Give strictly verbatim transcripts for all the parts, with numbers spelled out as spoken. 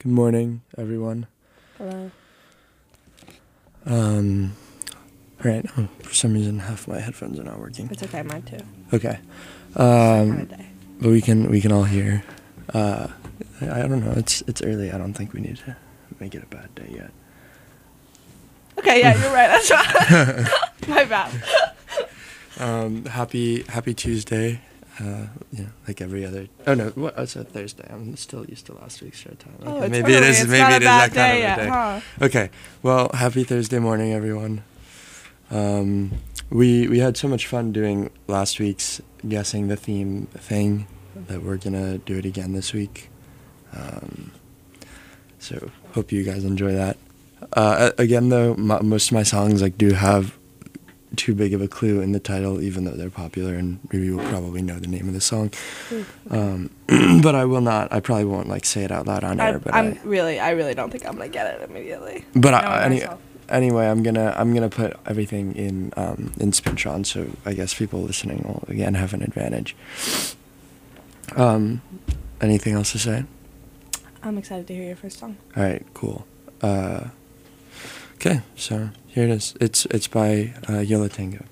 Good morning, everyone. Hello. Um, all right. Oh, for some reason, half my headphones are not working. It's okay, mine too. Okay. Kind Um, of day. but we can we can all hear. Uh, I, I don't know. It's it's early. I don't think we need to make it a bad day yet. Okay, yeah, you're right. That's right. My bad. Um, happy happy Tuesday. Uh, you know, like every other. Oh no, what? Oh, it's a Thursday. I'm still used to last week's show time. Oh, Okay, it's maybe it early. is. It's maybe not a it is bad that kind day of a yet, day. huh? Okay. Well, happy Thursday morning, everyone. Um, we we had so much fun doing last week's guessing the theme thing that we're gonna do it again this week. Um, so hope you guys enjoy that. Uh, again, though, my, most of my songs like do have too big of a clue in the title, even though they're popular, and maybe you'll probably know the name of the song. Um, but I will not. I probably won't like say it out loud on air. I, But I'm I, really, I really don't think I'm gonna get it immediately. but Knowing I, any, myself. anyway, I'm gonna I'm gonna put everything in um, in Spintron, so I guess people listening will again have an advantage. Um, anything else to say? I'm excited to hear your first song. All right, cool. Uh, okay, so here it is. It's it's by uh, Yo La Tengo.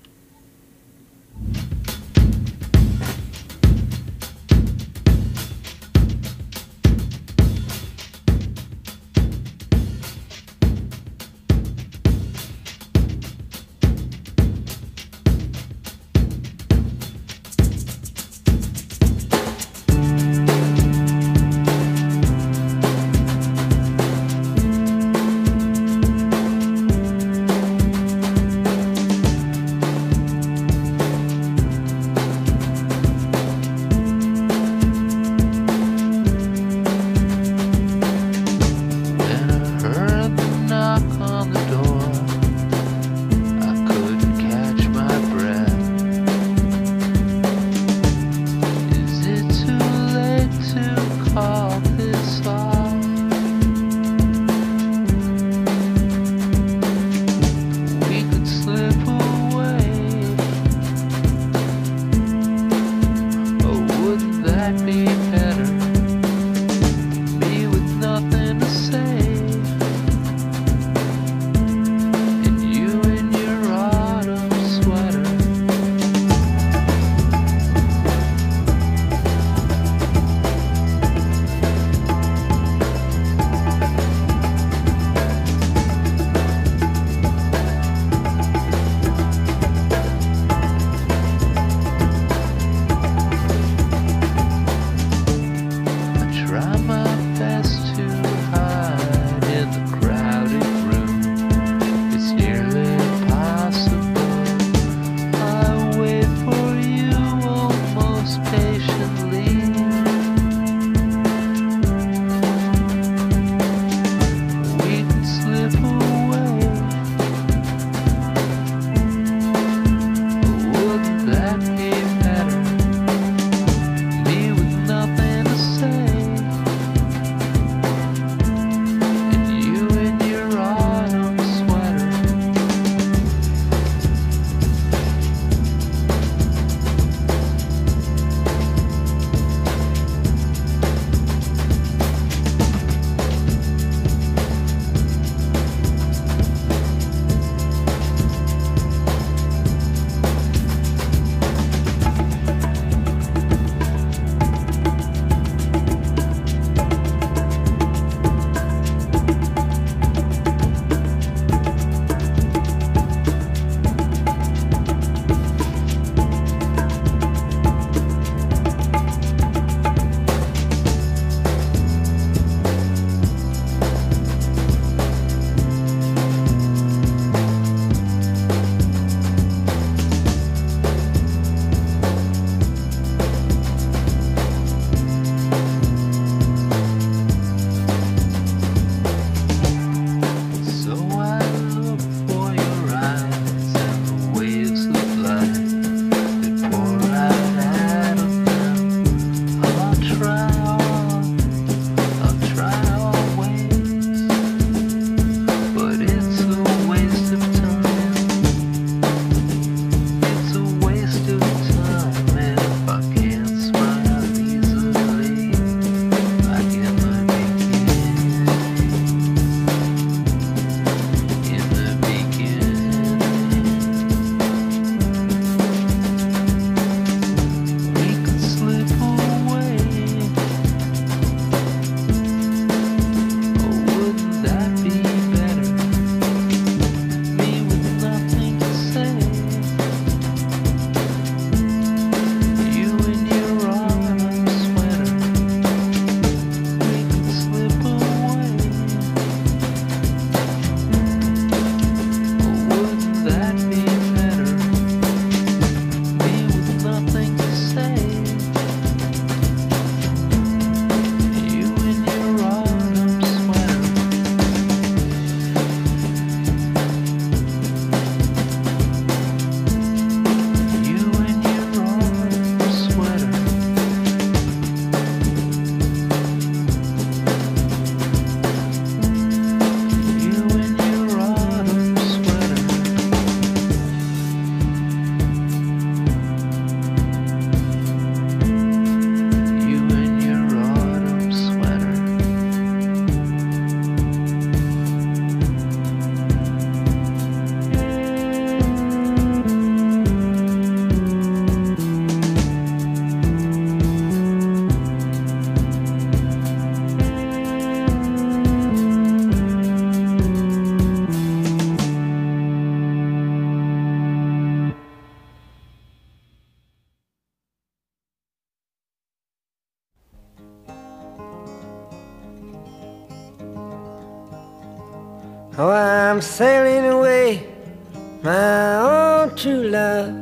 Oh, I'm sailing away, my own true love.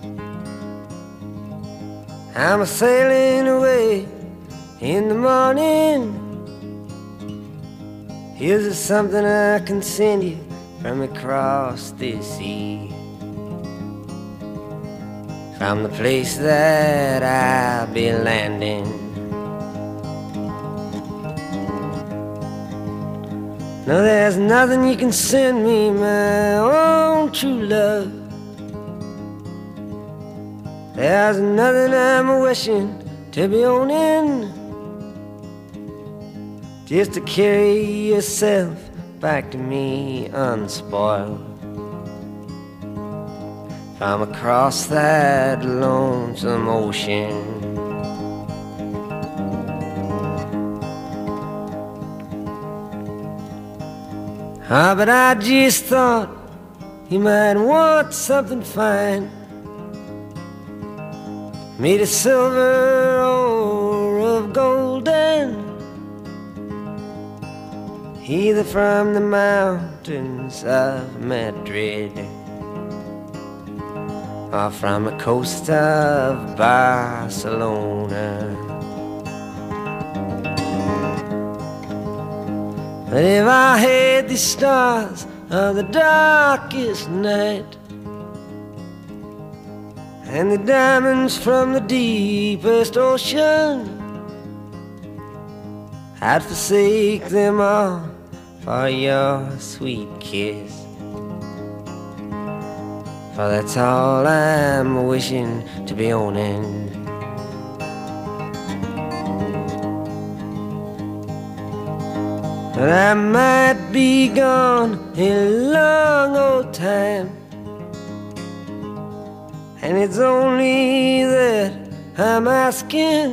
I'm sailing away in the morning. Here's something I can send you from across this sea, from the place that I'll be landing. No, there's nothing you can send me, my own true love. There's nothing I'm wishing to be owning, just to carry yourself back to me unspoiled, from across that lonesome ocean. Ah, but I just thought you might want something fine, made of silver or of golden, either from the mountains of Madrid or from the coast of Barcelona. But if I had the stars of the darkest night and the diamonds from the deepest ocean, I'd forsake them all for your sweet kiss, for that's all I'm wishing to be owning. But I might be gone a long old time, and it's only that I'm asking.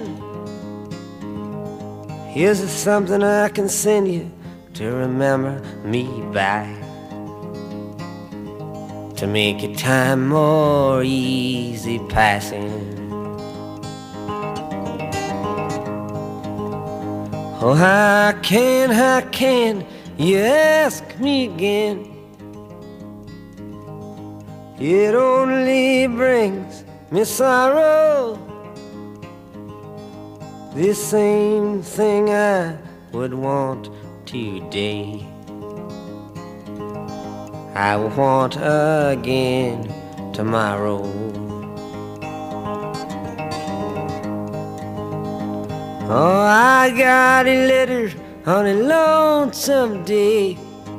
Here's something I can send you to remember me by, to make your time more easy passing. Oh, how can, how can you ask me again? It only brings me sorrow, this same thing I would want today, I will want again tomorrow. Oh, I got a letter on a lonesome day.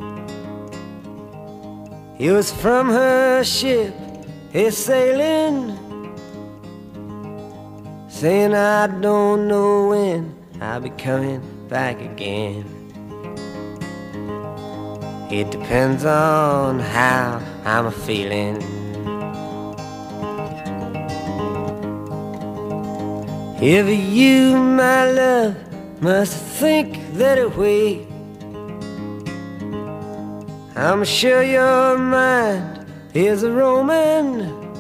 It was from her ship, a sailing, saying I don't know when I'll be coming back again. It depends on how I'm feeling. If you, my love, must think that way, I'm sure your mind is a roaming.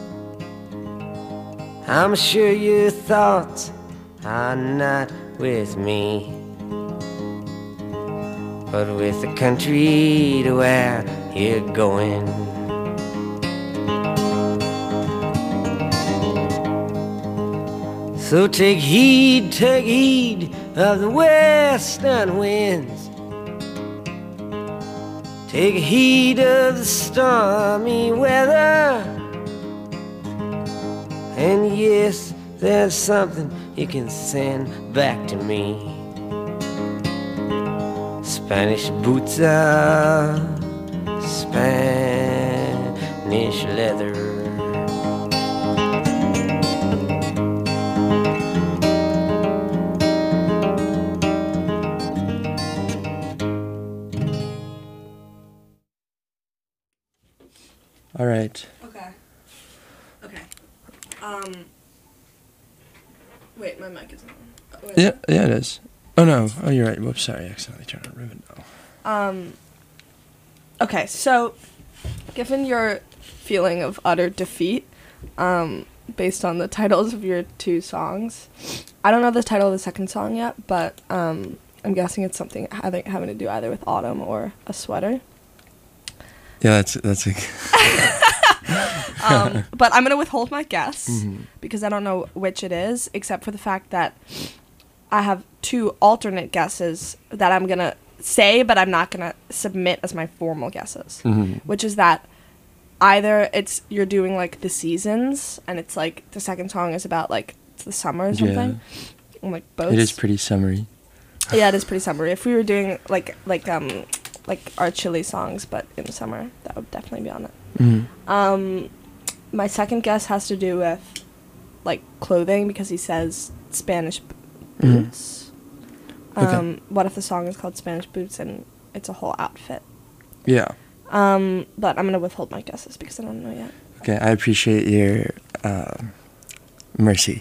I'm sure your thoughts are not with me, but with the country to where you're going. So take heed, take heed of the western winds, take heed of the stormy weather. And yes, there's something you can send back to me, Spanish boots are Spanish leather. All right. Okay. Okay. Um. Wait, my mic isn't on. Oh, wait. Yeah, yeah, it is. Oh no. Oh, you're right. Whoops, sorry. I accidentally turned on ribbon. Oh. Um. Okay, so, given your feeling of utter defeat, um, based on the titles of your two songs, I don't know the title of the second song yet, but um, I'm guessing it's something having having to do either with autumn or a sweater. Yeah, that's that's a. um, but I'm gonna withhold my guess Mhm. because I don't know which it is, except for the fact that I have two alternate guesses that I'm gonna say, but I'm not gonna submit as my formal guesses. Mhm. Which is that either it's you're doing like the seasons, and it's like the second song is about like the summer or something, and like boats. It is pretty summery. Yeah, it is pretty summery. If we were doing like like um like our chili songs, but in the summer, that would definitely be on it. Mhm. Um, my second guess has to do with like clothing because he says Spanish b- Mhm. boots. Okay. Um, what if the song is called Spanish Boots and it's a whole outfit? Yeah. Um, but I'm gonna withhold my guesses because I don't know yet. Okay, I appreciate your uh, mercy.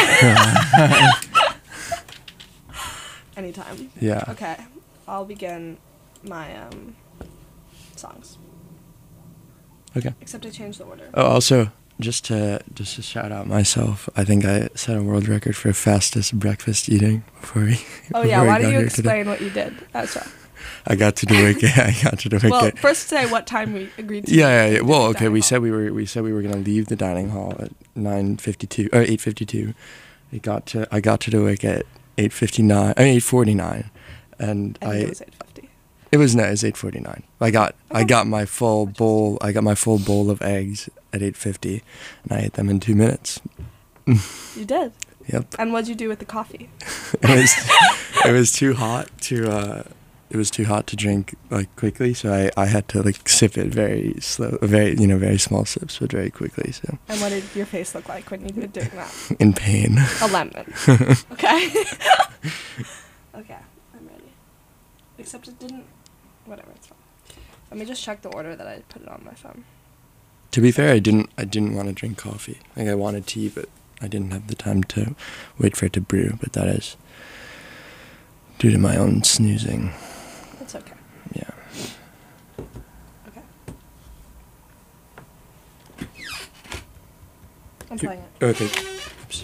Anytime. Yeah. Okay, I'll begin my um songs. Okay. Except I changed the order. Oh, also, just to just to shout out myself, I think I set a world record for fastest breakfast eating before we. Oh yeah, before we why got don't you here today. explain what you did? Oh, sorry. I got to do it. I got to do it. Well, first say what time we agreed to. Yeah, yeah, yeah. Well, the okay. dining We hall. said we were we said we were gonna leave the dining hall at nine fifty two or eight fifty two. It got to I got to Dewick at eight fifty nine. I mean eight forty nine, and I I. think it was eight fifty. It was no, it was eight forty nine. I got I Okay. got my full bowl. I got my full bowl of eggs at eight fifty, and I ate them in two minutes. You did. Yep. And what'd you do with the coffee? It was it was too hot to uh it was too hot to drink like quickly, so I, I had to like sip it very slow, very you know very small sips, but very quickly. So And what did your face look like when you were doing that? in pain. A lemon. Okay. Okay, I'm ready. Except it didn't. Whatever, it's fine. Let me just check the order that I put it on my phone. To be fair, I didn't I didn't want to drink coffee. Like I wanted tea, but I didn't have the time to wait for it to brew. But that is due to my own snoozing. It's okay. Yeah. Okay. I'm playing it. Okay. Oops.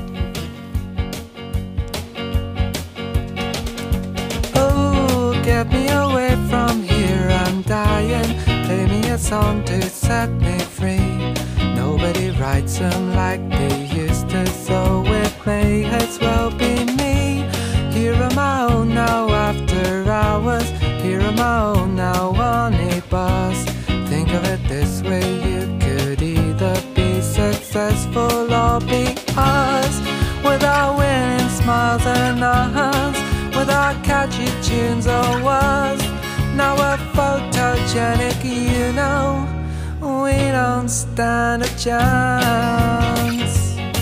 Oh, get me away from here, I'm dying. Play me a song to set me free. Nobody writes them like they used to, so it may as well be me. Here am I own now after hours. Here am I own now on a bus. Think of it this way, you could either be successful or be us. Without winning smiles and nods, without catchy tunes or words. Now we're photogenic, you know, we don't stand a chance.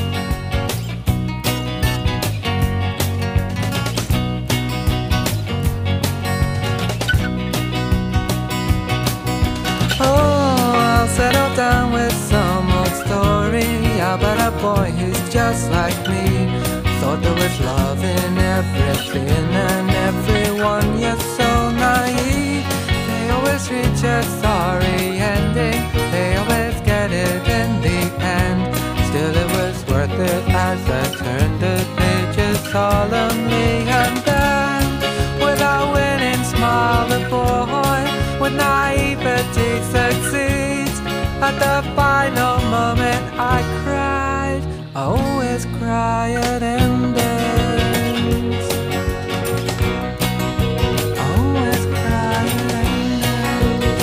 Oh, I'll settle down with some old story about a boy who's just like me. Thought there was love in everything and everyone, you're so naive. They always reach a sorry ending, they always get it in the end. Still it was worth it as I turned the pages solemnly. And then, without winning, smile the boy with naivety succeeds. At the final moment I cried, I always cry at endings. I always cry at endings.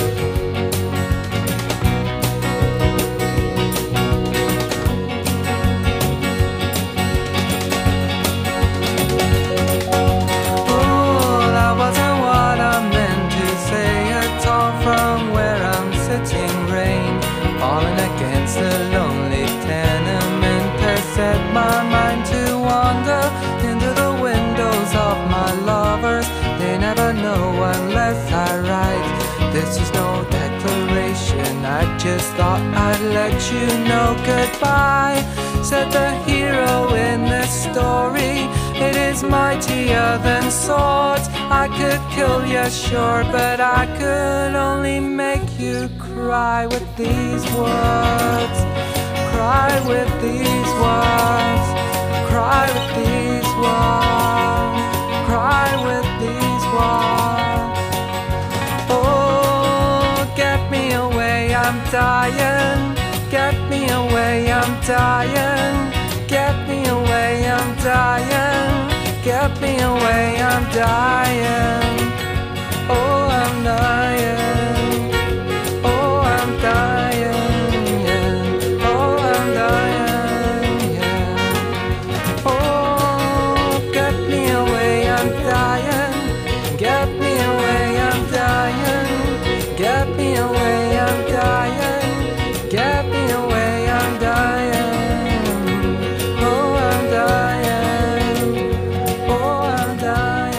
Oh, that wasn't what I meant to say at all. From where I'm sitting, rain falling against the lonely tenement has set my mind to wander into the windows of my lovers. They never know unless I write. This is no declaration, I just thought I'd let you know goodbye. Said the hero in this story, it is mightier than swords. I could kill you, sure, but I could only make you cry with these words. Cry with these words. Cry with these words. Cry with these words. Oh, get me dying. Get me away, I'm dying. Get me away, I'm dying. Get me away, I'm dying. Oh, I'm dying. Oh, I'm dying, yeah. Oh, I'm dying, yeah. Oh, get me away, I'm dying. Get me away, I'm dying. Get me away, I'm dying. Get me away, I'm dying. Oh, I'm dying. Oh, I'm dying.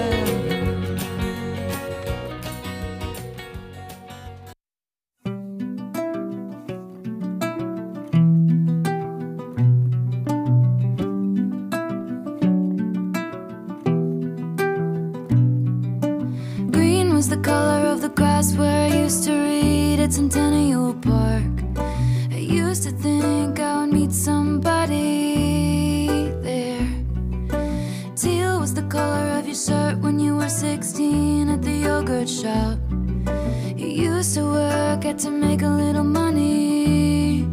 Green was the color of the grass where I used to read at Centennial Park. I used to think I would meet somebody there. Teal was the color of your shirt when you were sixteen at the yogurt shop. You used to work at to make a little money.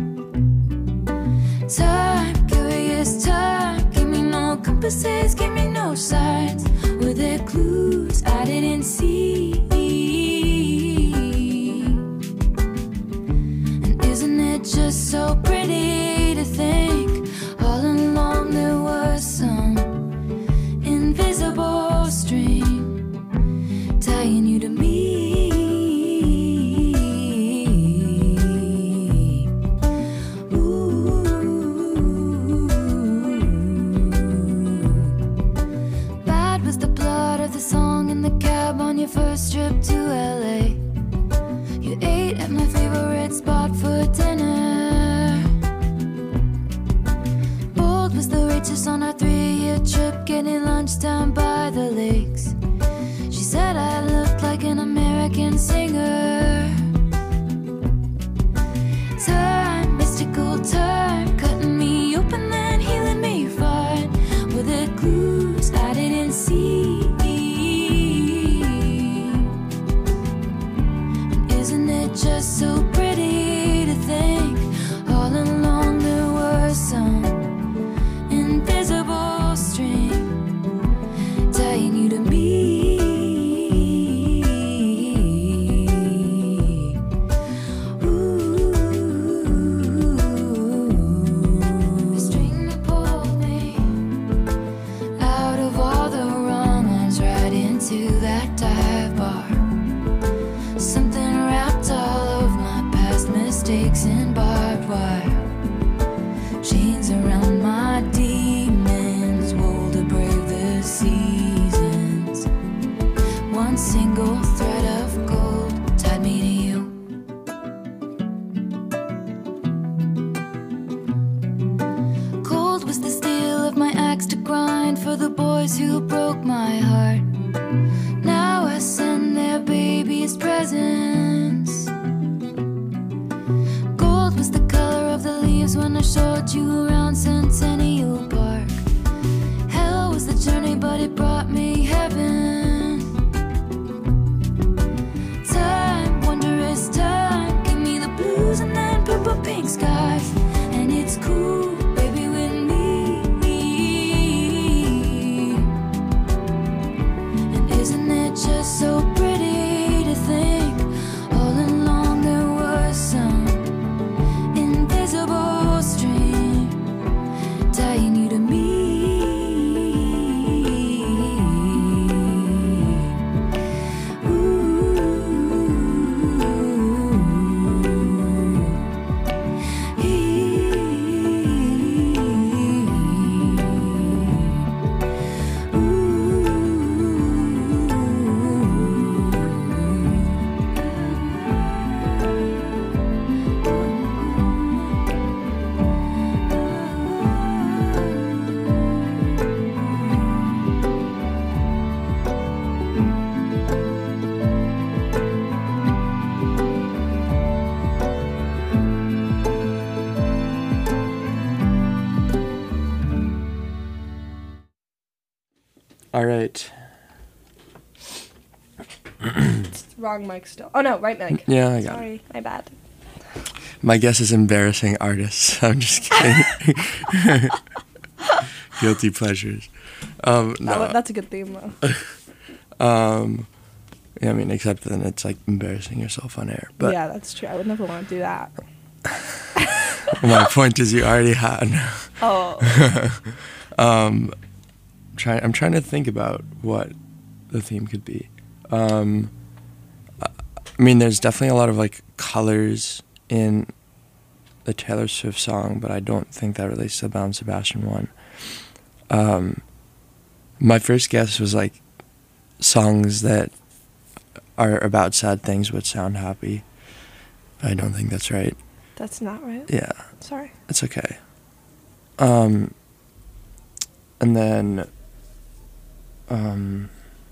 Time, curious time, give me no compasses, give me no signs. Were there clues I didn't see? And isn't it just so pretty to think all along there was some invisible string tying you to me? Bad was the blood of the song in the cab on your first trip to L A. You ate at my favorite spot for dinner. Bold was the waitress on our three-year trip, getting lunch down by the lakes. She said I looked like an American singer. Time, mystical time, cutting me open then healing me fine. Were there clues I didn't see? And isn't it just so pretty to think all along there was some invisible string tying you to me? The string that pulled me out of all the wrong ones right into that dive bar. Something wrapped all of my past mistakes in barbed wire. Chains around my demons, wool to brave the seasons. One single thread of gold tied me to you. Cold was the steel of my axe to grind for the boys who broke my heart. Now I send their babies presents. Gold was the color of the leaves when I showed you around Centennial Park. Hell was the journey, but it brought me heaven. Time, wondrous time, give me the blues and then purple pink skies. And it's cool, baby, with me. And isn't it just so pretty to think all along there was some invisible string tying you to me? All right. Wrong mic still. Oh no, right mic. Yeah, I got it. Sorry, my bad. My guess is embarrassing artists. I'm just kidding. Guilty pleasures. Um, no. That- that's a good theme though. um, yeah, I mean, except then it's like embarrassing yourself on air. But yeah, that's true. I would never want to do that. my point is, you already had. Oh. um, try, I'm trying to think about what the theme could be. Um, I mean, there's definitely a lot of like colors in the Taylor Swift song, but I don't think that relates to the Bound Sebastian one. Um, my first guess was like songs that are about sad things but sound happy. I don't think that's right. That's not right. Yeah, Sorry. it's okay. Um, and then, um,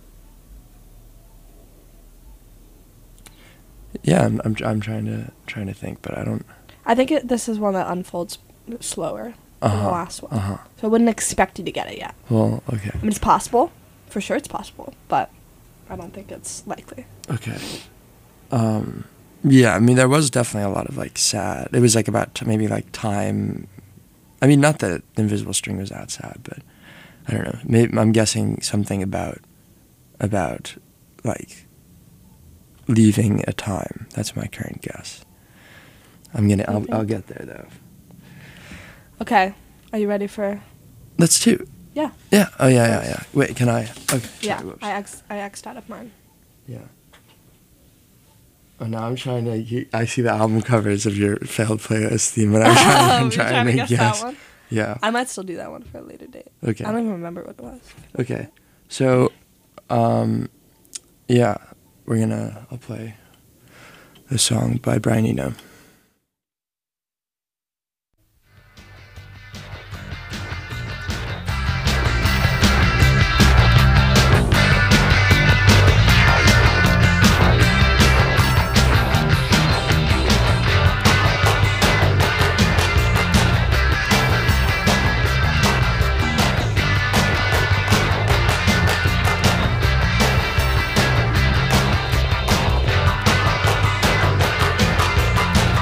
yeah, I'm I'm I'm trying to trying to think, but I don't. I think it, this is one that unfolds slower than the Uh-huh, last one. Uh-huh. So I wouldn't expect you to get it yet. Well, okay. I mean, it's possible. For sure it's possible. But I don't think it's likely. Okay. Um, yeah, I mean, there was definitely a lot of like sad. It was like about t- maybe like time. I mean, not that the Invisible String was that sad, but I don't know. Maybe I'm guessing something about about like leaving a time. That's my current guess. I'm gonna. I'll, Okay. I'll get there though. Okay. Are you ready for... Let's do. Yeah. Yeah. Oh yeah, yeah, yeah. Wait, can I? Okay. Yeah. sorry, whoops. I X, I X'd out of mine. Yeah. Oh, now I'm trying to. you- I see the album covers of your failed playlist theme, and I'm trying, I'm You're trying, to guess. that one? Yeah. I might still do that one for a later date. Okay. I don't even remember what it was. Okay. So, um, yeah, we're gonna. I'll play a song by Brian Eno. Thank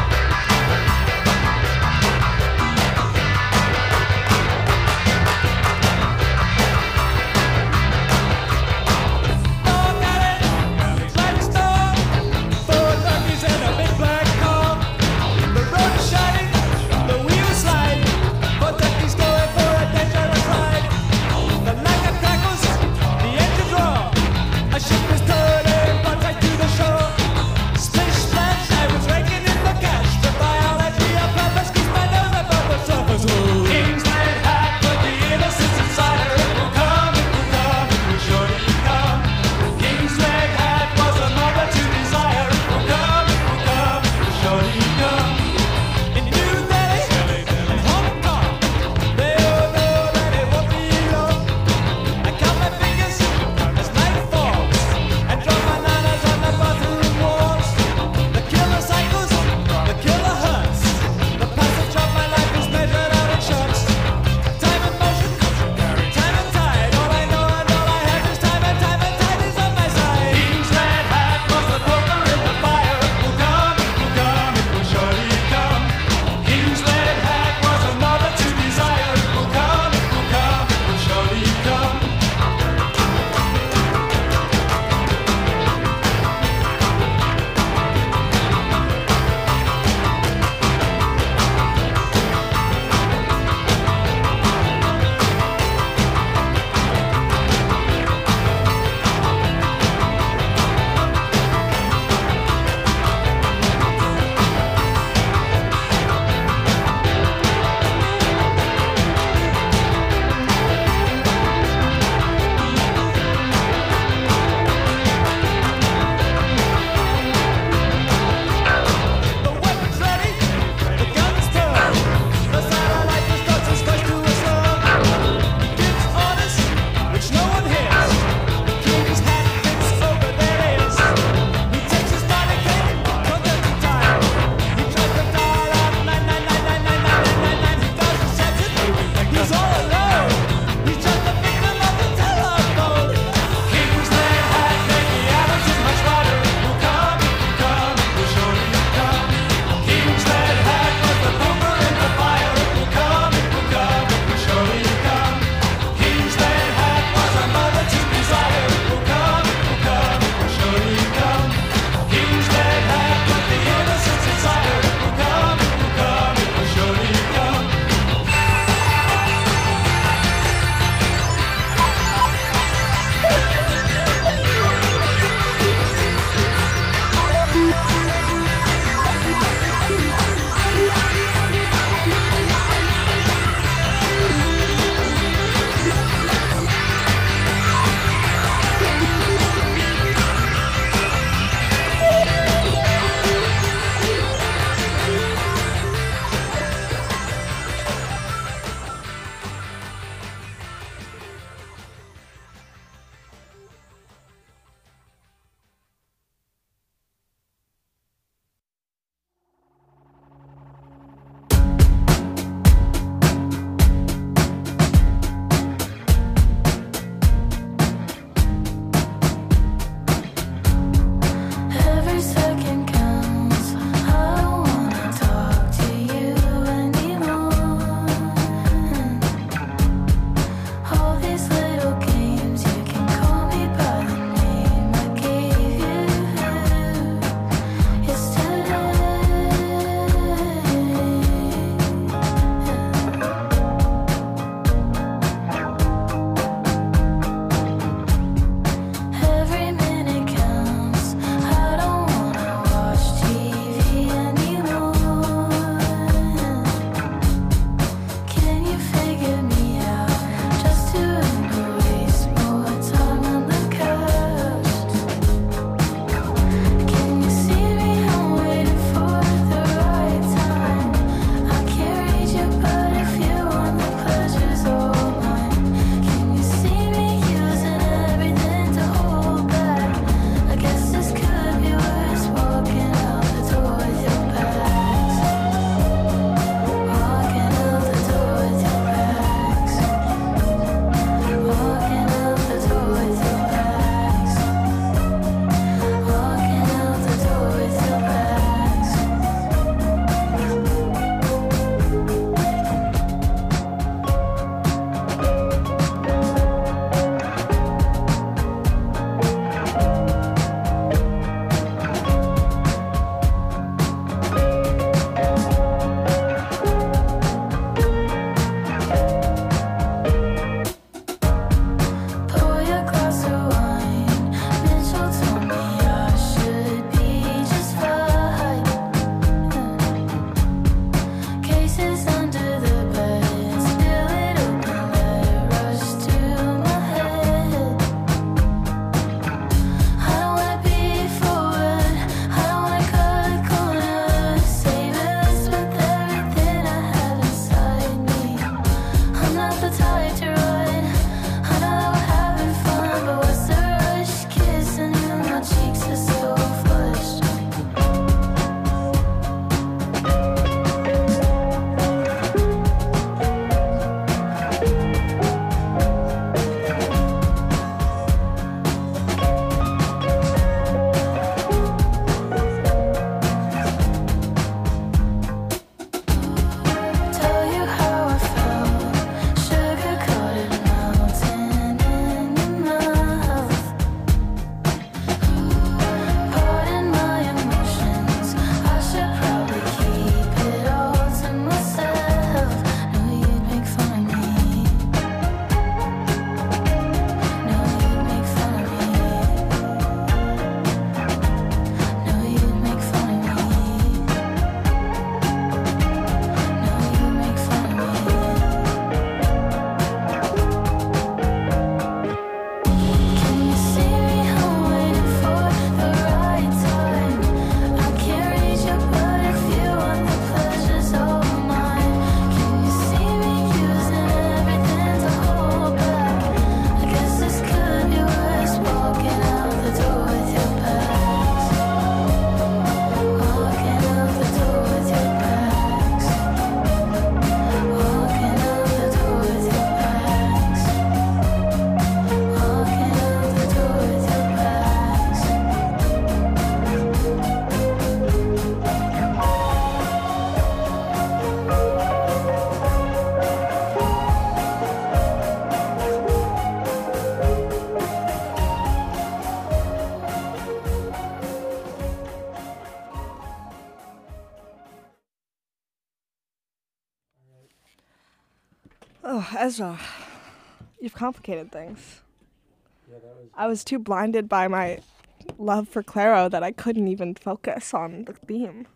Oh, Ezra, you've complicated things. Yeah, that was. I was too blinded by my love for Claro that I couldn't even focus on the theme.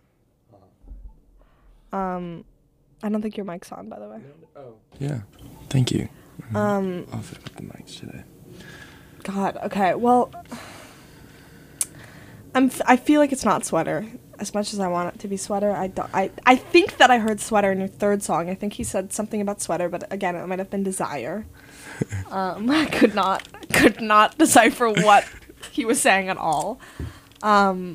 Um, I don't think your mic's on, by the way. Oh. Yeah. Thank you. Um, I'll fit with the mics today. God. Okay. Well, I'm. F- I feel like it's not Sweater. As much as I want it to be Sweater, I don't. I. I think that I heard Sweater in your third song. I think he said something about Sweater, but again, it might have been Desire. um, I could not. Could not decipher what he was saying at all. Um.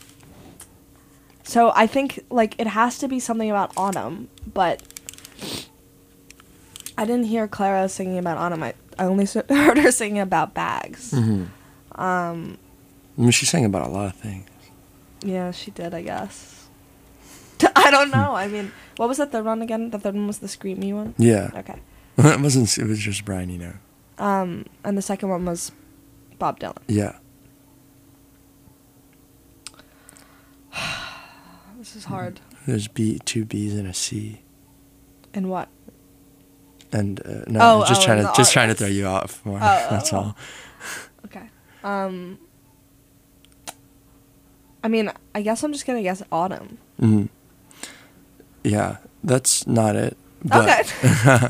So I think like it has to be something about autumn, but I didn't hear Clara singing about autumn. I, I only s- heard her singing about bags. Mm-hmm. Um, I mean, she sang about a lot of things. yeah, she did, I guess. I don't know. I mean, what was the third one again? The third one was the screamy one? Yeah. Okay. It wasn't. It was just Brian Eno. Um, and the second one was Bob Dylan. Yeah. This is hard. There's B, two B's and a C. And what? And uh, no, Oh, just oh, trying and to the just trying to artists. throw you off more. Oh, That's oh, all. Okay. Um, I mean, I guess I'm just gonna guess autumn. Hmm. Yeah, that's not it. But Okay.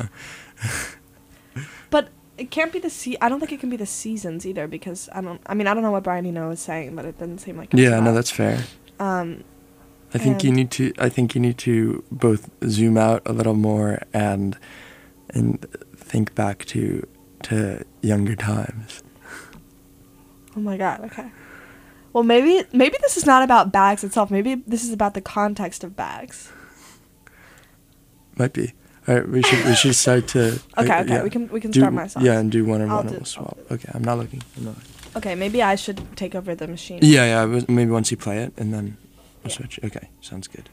But it can't be the se- I don't think it can be the seasons either because I don't. I mean, I don't know what Brian Eno is saying, but it didn't seem like. It was yeah, no, that. that's fair. Um, I think you And- need to. I think you need to both zoom out a little more and and think back to to younger times. oh my god. Okay. Well, maybe maybe this is not about bags itself. Maybe this is about the context of bags. Might be. All right, we should we should start to. Okay. uh, Okay. yeah. We can we can Do- start my songs. Yeah, and do one and I'll one do- and we'll swap. I'll Okay, I'm not looking. I'm not looking. Okay. Maybe I should take over the machine. Yeah, yeah. it was- Maybe once you play it and then we'll Yeah. switch. Okay, sounds good.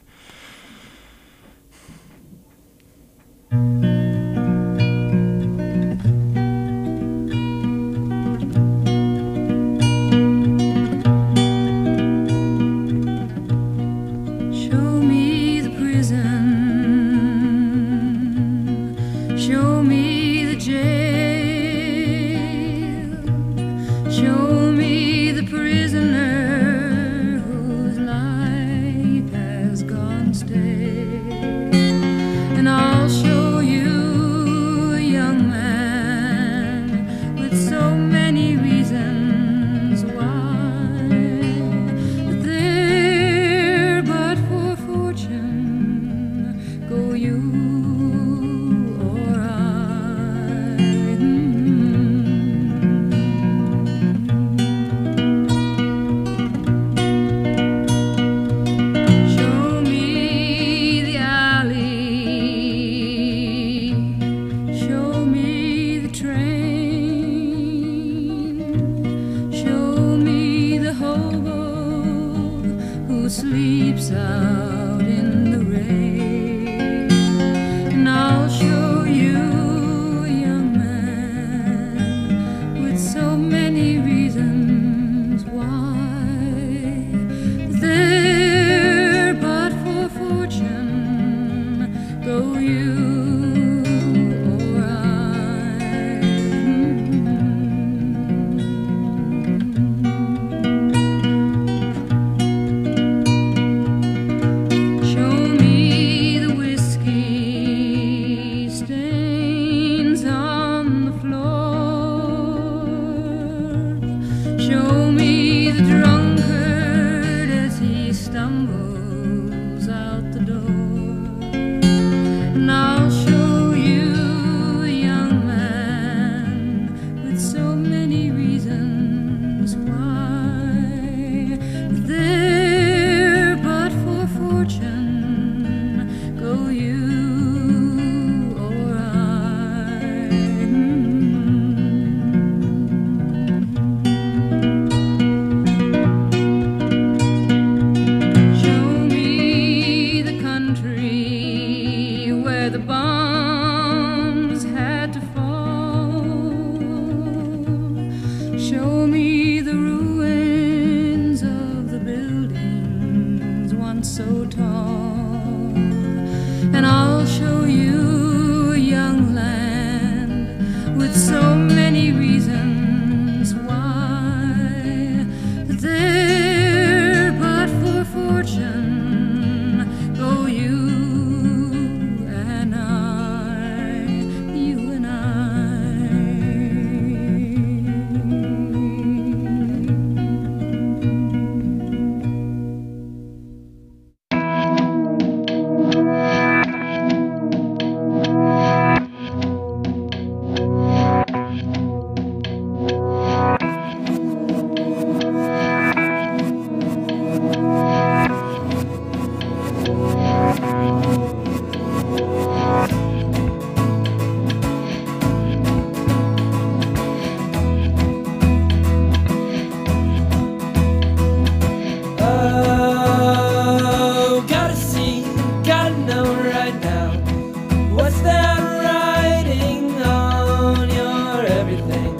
Show me the prison. Show me the jail. Show me the prisoner whose life has gone stale. And I'll show you a young man with so many reasons why there but for fortune go you or I. Show me the alley. Show me the train. Show me the hobo who sleeps out in the rain. And I'll show you a young man with so many reasons why there but for fortune go you or I. so many reasons why there, but for fortune, oh, you and I, you and Oh, gotta see, gotta know right now. What's that writing on your everything?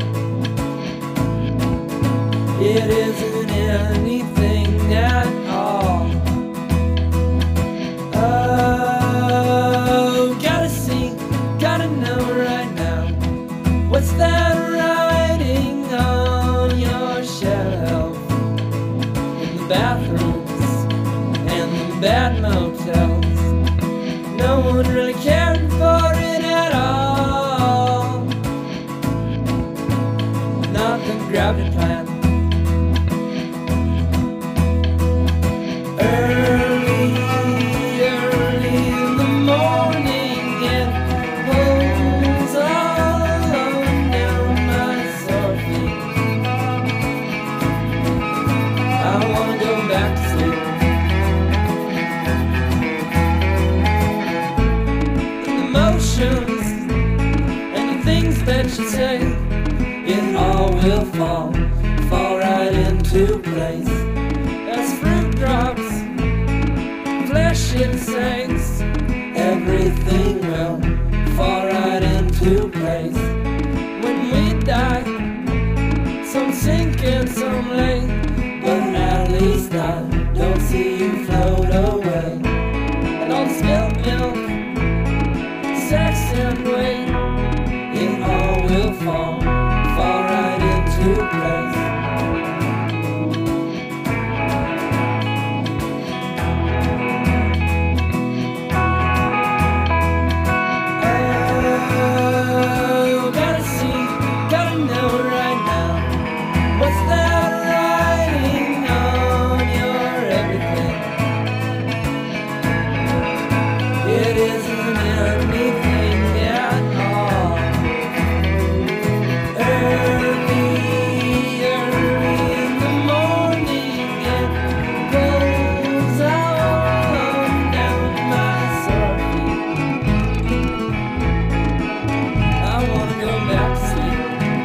It isn't anything at all. Oh, gotta see, gotta know right now. What's that writing on your shelf? In the bathrooms and the bad motels, no one really cared for it at all. Nothing grabbed a plan. Early, early in the morning, it pulls all alone down my sore feet. I wanna go back to sleep. The motions and the things that you say, it all will fall, fall right into place. As fruit drops, flesh it sinks, everything will fall right into place. When we die, some sink and some lay, but at least I don't see you float away. And all the spilled milk, sex and weight, it all will fall, fall right into place. Oh, gotta see, gotta know right now. What's that writing on your everything? It isn't anything at all. Early, early in the morning, it pulls all down my sore feet. I wanna go back to sleep.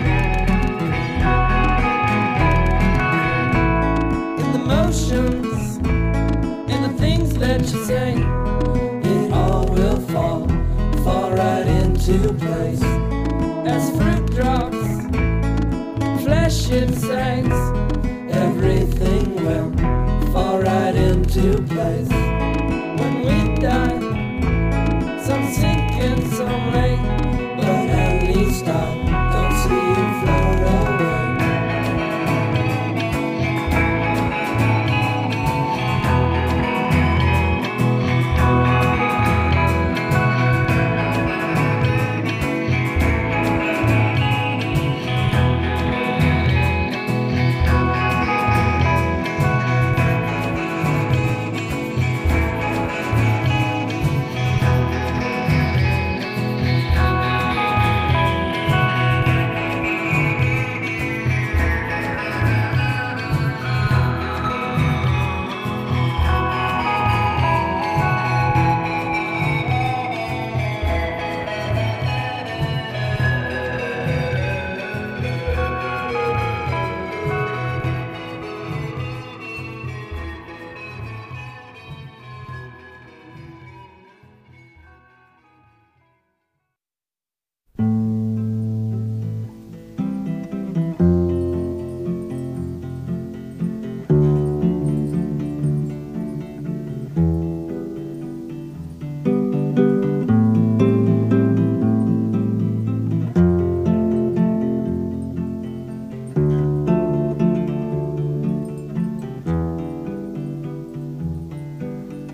In the motions and the things that you say, it all will fall, fall right into place. As fruit drops, flesh it sinks, everything will fall right into place. When we die, some sink and some lay, but at least I don't see you float away.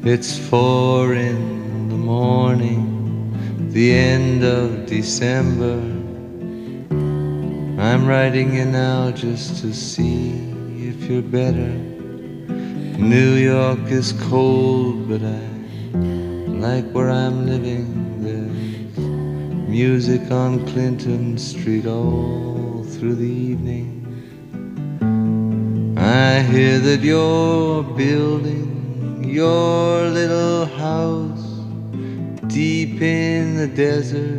It's four in the morning, the end of December. I'm writing you now just to see if you're better. New York is cold, but I like where I'm living. There's music on Clinton Street all through the evening. I hear that you're building your little house deep in the desert.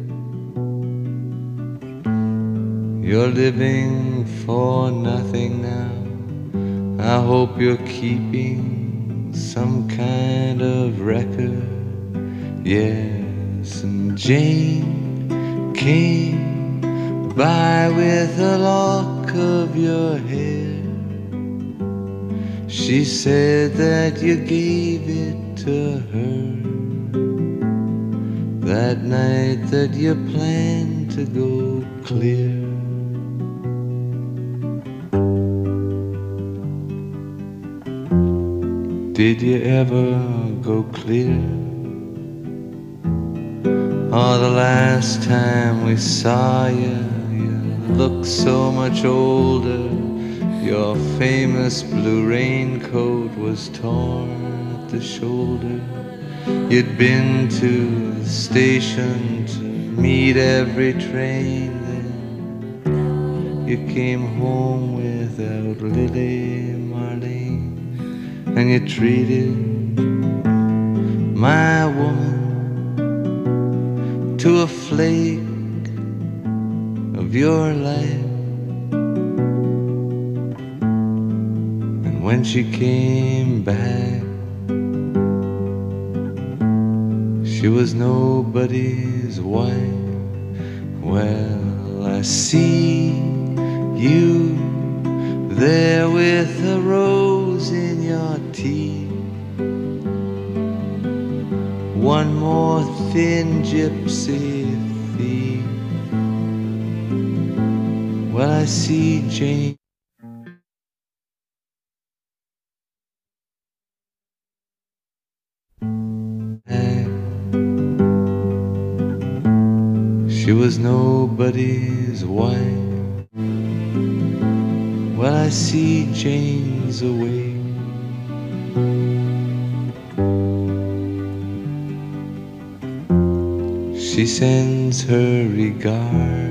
You're living for nothing now. I hope you're keeping some kind of record. Yes, and Jane came by with a lock of your hair. She said that you gave it to her that night that you planned to go clear. Did you ever go clear? Oh, the last time we saw you, you looked so much older. Your famous blue raincoat was torn at the shoulder. You'd been to the station to meet every train. Then you came home without Lily Marlene, and you treated my woman to a flake of your life. When she came back, she was nobody's wife. Well, I see you there with a rose in your teeth, one more thin gypsy thief. Well, I see Jane. She was nobody's wife. Well, I see Jane's away. She sends her regards.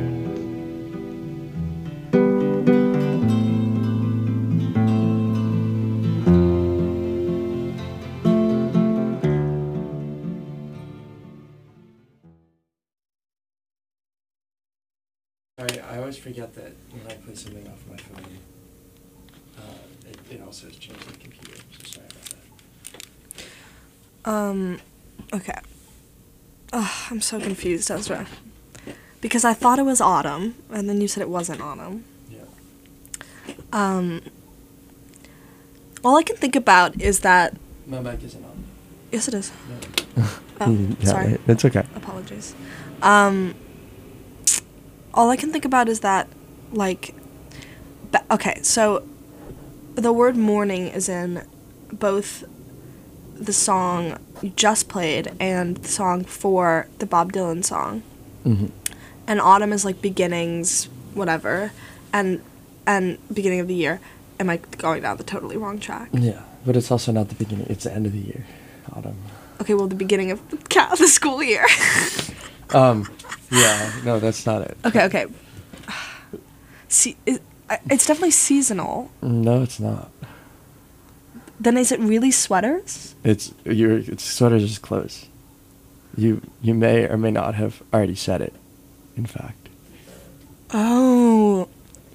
Sorry, I always forget that when I play something off my phone, uh, it, it also has changed the computer, so sorry about that. Um, okay. Ugh, I'm so confused, Ezra. Because I thought it was autumn, and then you said it wasn't autumn. Yeah. Um, all I can think about is that... My mic isn't on. Yes, it is. No. Oh, Yeah, sorry. It's okay. Apologies. Um, all I can think about is that, like... Ba- okay, so the word morning is in both the song you just played and the song for the Bob Dylan song. Mm-hmm. And autumn is like beginnings, whatever, and and beginning of the year. Am I going down the totally wrong track? Yeah, but it's also not the beginning. It's the end of the year, autumn. Okay, well, the beginning of the, ca- the school year. Um, yeah, no, that's not it. okay, okay. See, it, it's definitely seasonal. No, it's not. Then is it really sweaters? It's your it's sweaters is clothes. You you may or may not have already said it. In fact. Oh.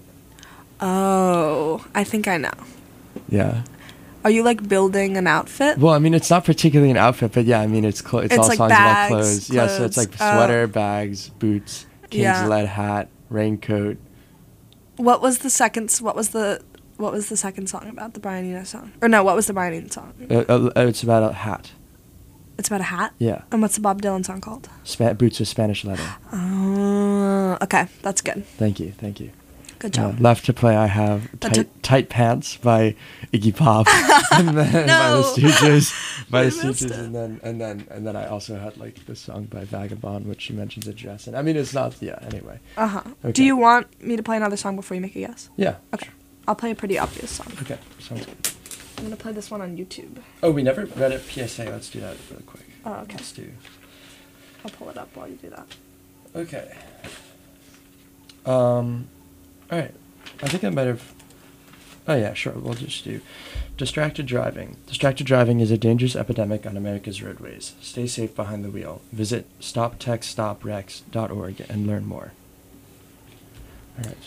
Oh, I think I know. Yeah. Are you like building an outfit? Well, I mean, it's not particularly an outfit, but yeah, I mean, it's clo- it's, It's all like songs bags, about clothes. Yeah, so it's clothes. like Oh. sweater, bags, boots, King's Yeah. lead hat, raincoat. What was the second? s- What was the? What was the second song about? The Brian Eno song? Or no? What was the Brian Eno song? Uh, uh, it's about a hat. It's about a hat. Yeah. And what's the Bob Dylan song called? Spa- boots with Spanish leather. Oh, okay, that's good. Thank you, thank you. Good Uh, job. left to play, I have That Tight, took- Tight Pants by Iggy Pop, and then by the No. Stooges, by the We missed Stooges, it. and then and then and then I also had like this song by Vagabond, which she mentions at Jess. And I mean, it's not, yeah. Anyway, Uh huh. Okay. Do you want me to play another song before you make a guess? yeah. Okay. I'll play a pretty obvious song. Okay, sounds good. I'm gonna play this one on YouTube. Oh, we never read a P S A. Let's do that real quick. Oh, okay. Let's do. I'll pull it up while you do that. Okay. Um, all right. I think I might have. Oh yeah, sure. We'll just do distracted driving. Distracted driving is a dangerous epidemic on America's roadways. Stay safe behind the wheel. Visit stop text stop rex dot org and learn more. All right.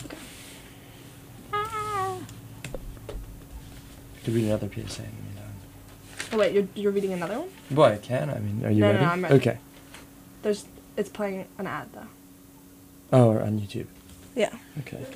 Could read another P S A in the meantime. Oh wait, you're you're reading another one? Boy, I can. I mean, are you No, no, ready? no, I'm ready. Okay. There's it's playing an ad though. Oh, or on YouTube. Yeah. Okay.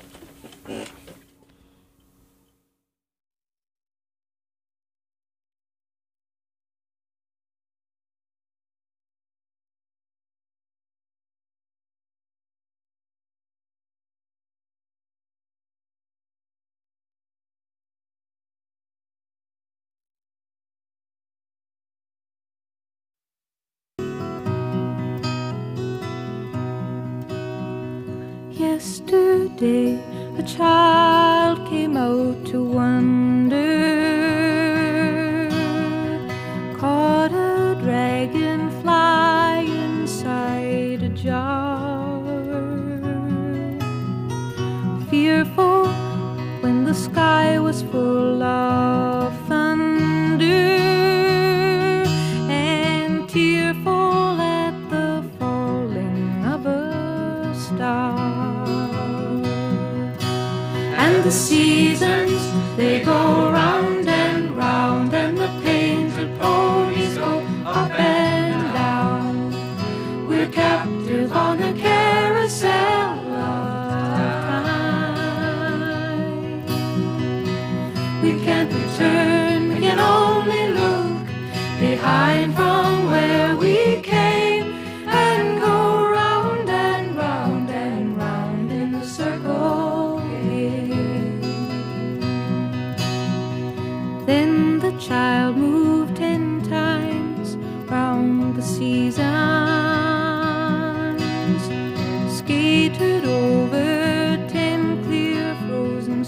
Yesterday, a child came out to wander, caught a dragonfly inside a jar. Fearful when the sky was full of thunder, and tearful at the falling of a star. And the seasons, they go round and round, and the painted ponies go up and down. We're captive on a carousel of time. We can't return, we can only look behind from where we came, and go round and round and round in the circle again. Then the child moved ten times round the seasons, skated over ten clear frozen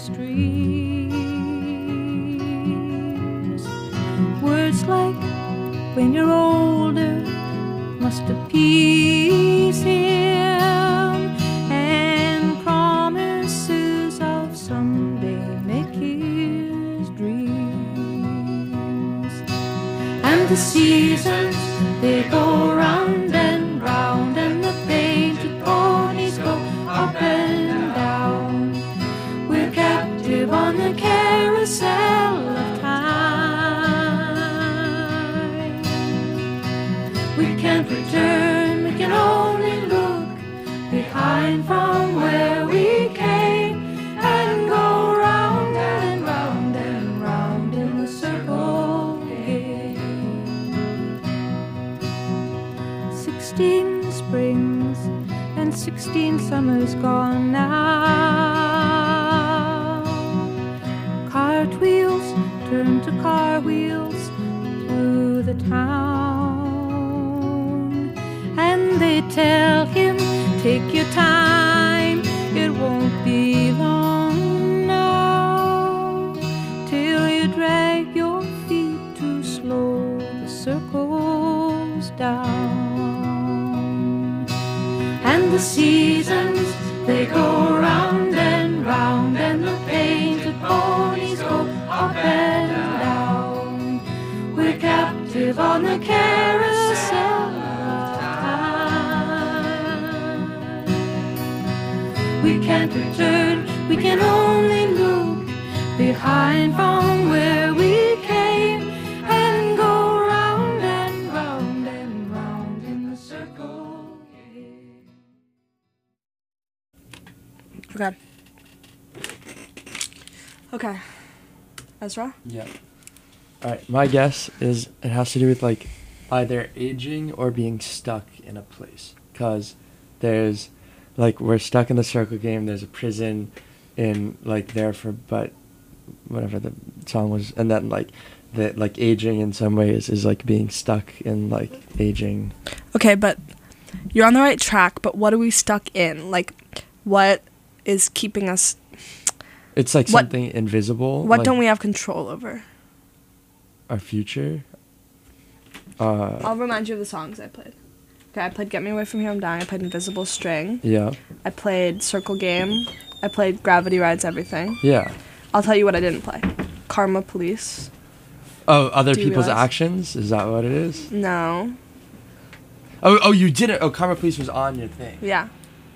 streams. Words like when you're older must appease him, and promises of someday make his dreams. And the seasons, they go round and round, and the painted ponies go up and down. We're captive on the carousel of time. We can't return, we can only look behind from where we came, and go round and round and round in the circle again. Sixteen springs and sixteen summers gone now. Cartwheels turn to car wheels through the town, and they tell him, take your time, it won't be long now, till you drag your feet too slow, the circles down. And the seasons, they go round and round, and the painted ponies go up and down. We're captive on the carousel of time. We can't return, we can only look behind from where we came, and go round and round and round in the circle again. Okay. Okay. Ezra? Yeah. All right. My guess is it has to do with like either aging or being stuck in a place. Cause there's like we're stuck in the circle game. There's a prison in like there for but whatever the song was, and then like the like aging in some ways is like being stuck in like aging. Okay, but you're on the right track, but what are we stuck in? Like, what is keeping us... It's like What- something invisible. What like don't we have control over? Our future. Uh, I'll remind you of the songs I played. Okay, I played Get Me Away From Here, I'm Dying. I played Invisible String. yeah, I played Circle Game. I played Gravity Rides Everything. yeah. I'll tell you what I didn't play. Karma Police. Oh, other Do you people's realize? actions? Is that what it is? No. Oh, oh, you didn't. Oh, Karma Police was on your thing. Yeah.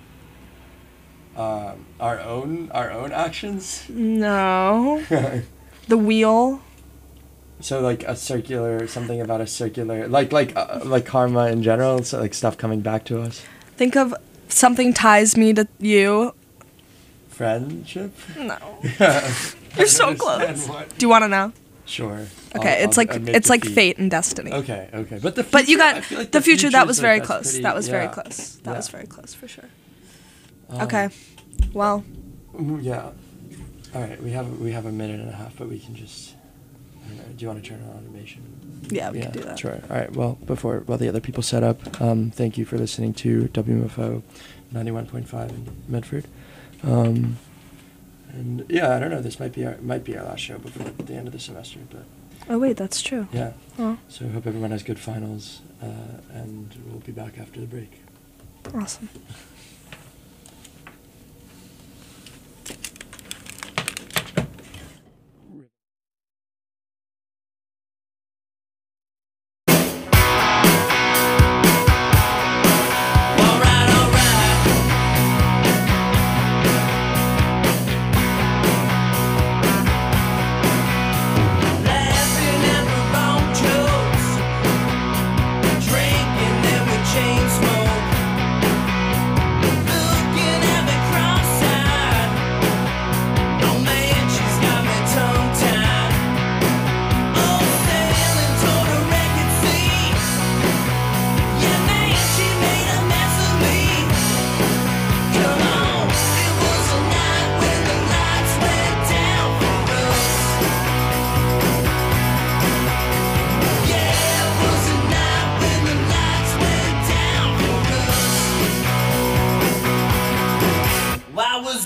Um, our own, our own actions. No. The Wheel. So like a circular, something about a circular, like like uh, like karma in general. So like stuff coming back to us. Think of Something Ties Me to You. Friendship. No. I You're so don't close. understand what- Do you want to know? Sure. Okay, I'll- it's I'll like admit it's like defeat. fate and destiny. Okay, okay, but the future, But you I got feel like the future. That future's was like- very that's close. pretty- that was very yeah, close. That yeah. was very close for sure. Um, Okay. Well, mm, Yeah. All right, we have we have a minute and a half, but we can just. I don't know, do you want to turn on automation? yeah, we can do that. Sure. All right. Well, before while the other people set up, um, thank you for listening to W M F O ninety-one point five in Medford. Um, and yeah, I don't know. This might be our might be our last show before the end of the semester, but Oh wait, that's true. yeah. Oh, So I hope everyone has good finals, uh, and we'll be back after the break. awesome.